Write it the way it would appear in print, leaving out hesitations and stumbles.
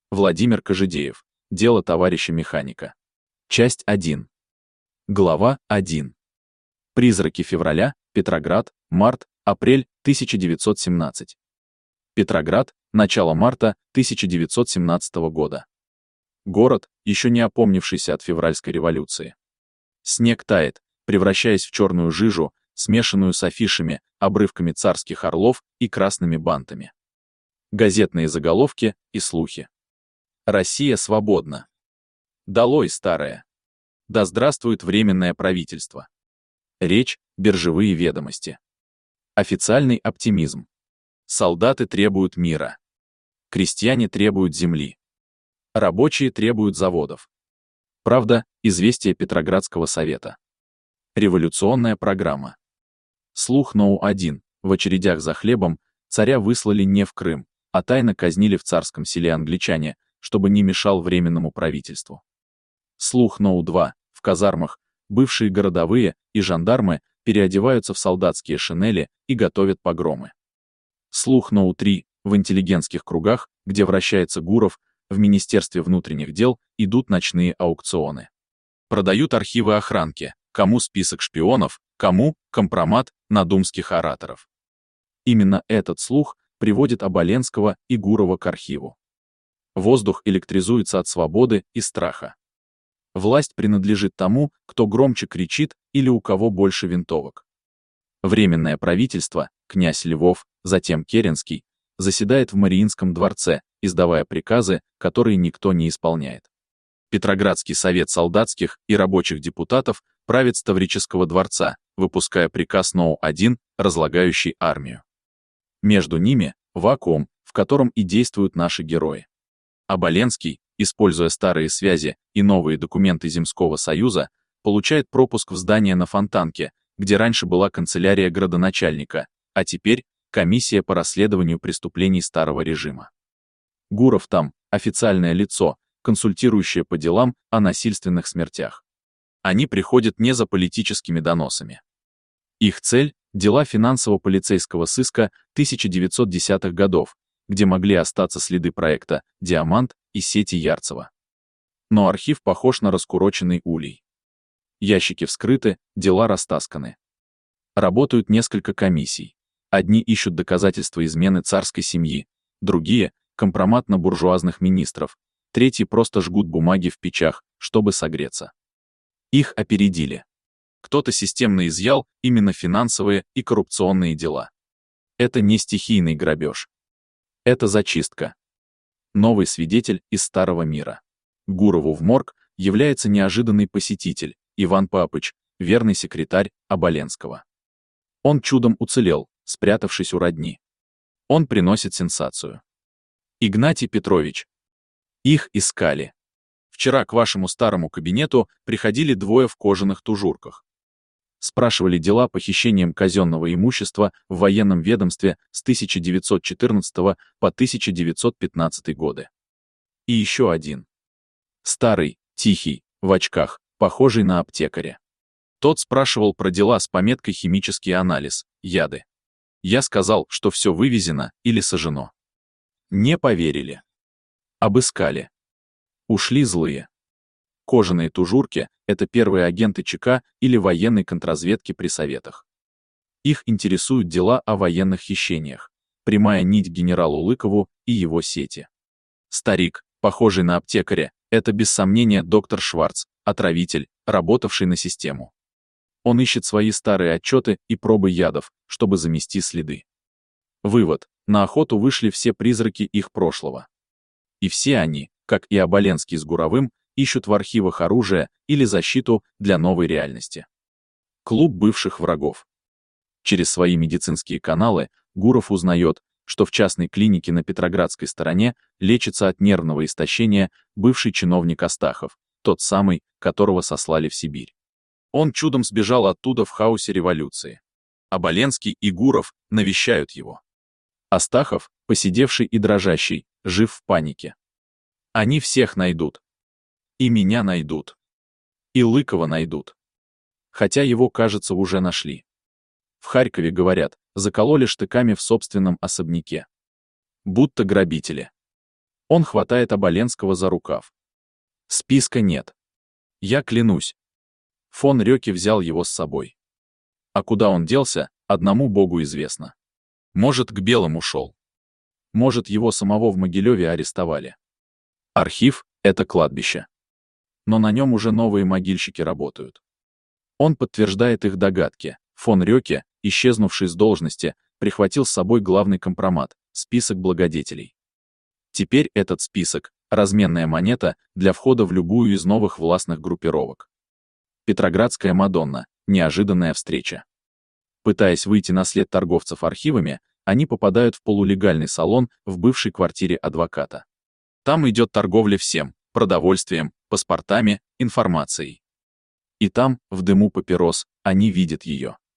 Владимир Кожедеев. Дело товарища механика. Часть 1. Глава 1. Призраки февраля, Петроград, март, апрель 1917. Петроград, начало марта 1917 года. Город, еще не опомнившийся от февральской революции. Снег тает, превращаясь в черную жижу, смешанную с афишами, обрывками царских орлов и красными бантами. Газетные заголовки и слухи. Россия свободна. Долой старое. Да здравствует Временное правительство. Речь, биржевые ведомости. Официальный оптимизм. Солдаты требуют мира. Крестьяне требуют земли. Рабочие требуют заводов. Правда, известие Петроградского совета. Революционная программа. Слух НОУ-1. В очередях за хлебом царя выслали не в Крым, а тайно казнили в царском селе англичане, чтобы не мешал Временному правительству. Слух НОУ-2. В казармах бывшие городовые и жандармы переодеваются в солдатские шинели и готовят погромы. Слух НОУ-3. В интеллигентских кругах, где вращается Гуров, в Министерстве внутренних дел идут ночные аукционы. Продают архивы охранки, кому список шпионов, кому компромат на думских ораторов. Именно этот слух приводит Оболенского и Гурова к архиву. Воздух электризуется от свободы и страха. Власть принадлежит тому, кто громче кричит или у кого больше винтовок. Временное правительство, князь Львов, затем Керенский, заседает в Мариинском дворце, издавая приказы, которые никто не исполняет. Петроградский совет солдатских и рабочих депутатов правит с Таврического дворца, выпуская приказ НОУ-1, разлагающий армию. Между ними вакуум, в котором и действуют наши герои. Оболенский, используя старые связи и новые документы Земского союза, получает пропуск в здание на Фонтанке, где раньше была канцелярия градоначальника, а теперь комиссия по расследованию преступлений старого режима. Гуров там – официальное лицо, консультирующее по делам о насильственных смертях. Они приходят не за политическими доносами. Их цель – дела финансово-полицейского сыска 1910-х годов, где могли остаться следы проекта «Диамант» и сети Ярцева. Но архив похож на раскуроченный улей. Ящики вскрыты, дела растасканы. Работают несколько комиссий. Одни ищут доказательства измены царской семьи, другие – компромат на буржуазных министров, третьи просто жгут бумаги в печах, чтобы согреться. Их опередили. Кто-то системно изъял именно финансовые и коррупционные дела. Это не стихийный грабеж. Это зачистка. Новый свидетель из старого мира. Гурову в морг является неожиданный посетитель, Иван Папыч, верный секретарь Оболенского. Он чудом уцелел, спрятавшись у родни. Он приносит сенсацию. Игнатий Петрович. Их искали. Вчера к вашему старому кабинету приходили двое в кожаных тужурках. Спрашивали дела похищением казенного имущества в военном ведомстве с 1914 по 1915 годы. И еще один. Старый, тихий, в очках, похожий на аптекаря. Тот спрашивал про дела с пометкой «Химический анализ», яды. Я сказал, что все вывезено или сожжено. Не поверили. Обыскали. Ушли злые. Кожаные тужурки – это первые агенты ЧК или военной контрразведки при советах. Их интересуют дела о военных хищениях, прямая нить к генералу Лыкову и его сети. Старик, похожий на аптекаря, это без сомнения доктор Шварц, отравитель, работавший на систему. Он ищет свои старые отчеты и пробы ядов, чтобы замести следы. Вывод: на охоту вышли все призраки их прошлого. И все они, как и Оболенский с Гуровым, ищут в архивах оружие или защиту для новой реальности. Клуб бывших врагов. Через свои медицинские каналы Гуров узнает, что в частной клинике на Петроградской стороне лечится от нервного истощения бывший чиновник Астахов, тот самый, которого сослали в Сибирь. Он чудом сбежал оттуда в хаосе революции. Оболенский и Гуров навещают его. Астахов, поседевший и дрожащий, жив в панике. Они всех найдут. И меня найдут. И Лыкова найдут. Хотя его, кажется, уже нашли. В Харькове, говорят, закололи штыками в собственном особняке. Будто грабители. Он хватает Оболенского за рукав. Списка нет. Я клянусь. Фон Рёке взял его с собой. А куда он делся, одному Богу известно. Может, к белым ушел. Может, его самого в Могилеве арестовали. Архив — это кладбище. Но на нем уже новые могильщики работают. Он подтверждает их догадки. Фон Рёке, исчезнувший с должности, прихватил с собой главный компромат — список благодетелей. Теперь этот список — разменная монета для входа в любую из новых властных группировок. Петроградская Мадонна — неожиданная встреча. Пытаясь выйти на след торговцев архивами, они попадают в полулегальный салон в бывшей квартире адвоката. Там идет торговля всем — продовольствием, паспортами, информацией. И там, в дыму папирос, они видят ее.